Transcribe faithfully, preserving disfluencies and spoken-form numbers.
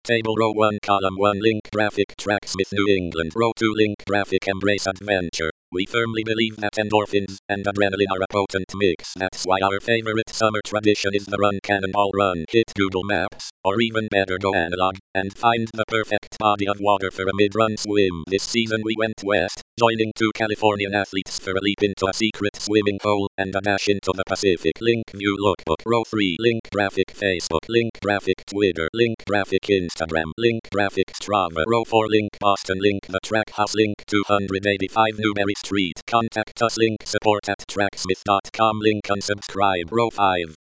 Table row one column one link graphic Tracksmith New England row two link graphic Embrace Adventure. We firmly believe that endorphins and adrenaline are a potent mix. That's why our favorite summer tradition is the run cannonball run. Hit Google Maps, or even better go analog, and find the perfect body of water for a mid-run swim. This season we went west, joining two Californian athletes for a leap into a secret swimming hole and a dash into the Pacific. Link view lookbook. Row three link graphic Facebook. Link graphic Twitter. Link graphic Instagram. Link graphic Strava. Row four link Boston. Link the track house. Link two eighty-five Newberry Street. Contact us. Link support at tracksmith dot com. Link unsubscribe. Row five.